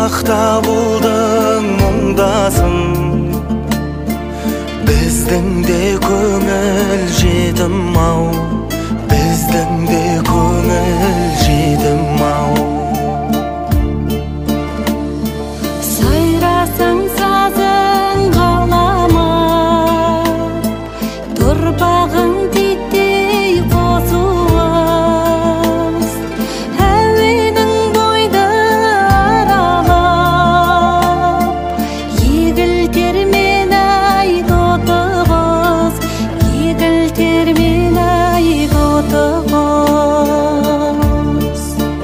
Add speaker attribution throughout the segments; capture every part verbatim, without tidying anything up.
Speaker 1: Ыракта булдың мұңдасың, біздің де көңіл жетім-ау, біздің де көңіл жетім-ау.
Speaker 2: Сайрасың сазың қалама, тұрпағың титтей қосуыз, әуенің бойды аралап, егілтер мен ай тотығыз, егілтер мен ай тотығыз.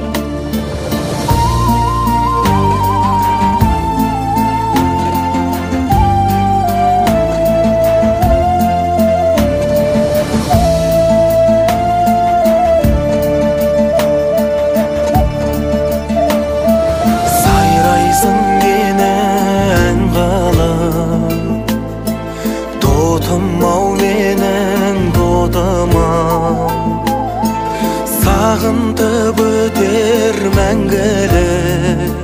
Speaker 1: Сайрайсың мені ән қылып, тотым-ау менің тотым-ау. Сағынтып өтер мәңгілік,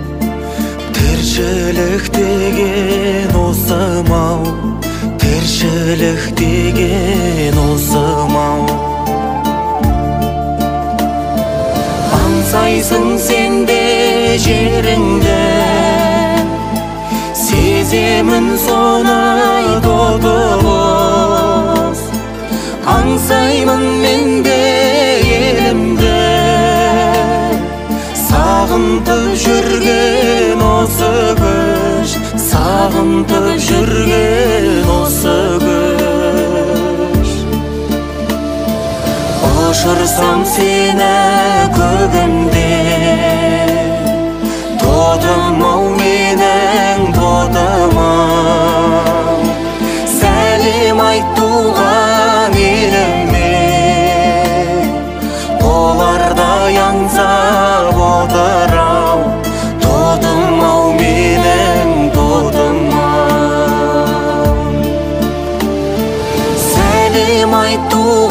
Speaker 1: тіршілік деген осым-ау, тіршілік деген осым-ау. Аңсайсың сен де жеріңді, сеземін соны тотығыз. Аңсаймын мен де елімді, сағынтып жүрген осы күш, сағынтып жүрген осы күш. Ұшырсам сені көгімде, тотым-ау менің тотым-ау. Сәлем айт туған еліме, олардай аңсап отыр-ау, тотым-ау менің тотым-ау. Сәлем айт туған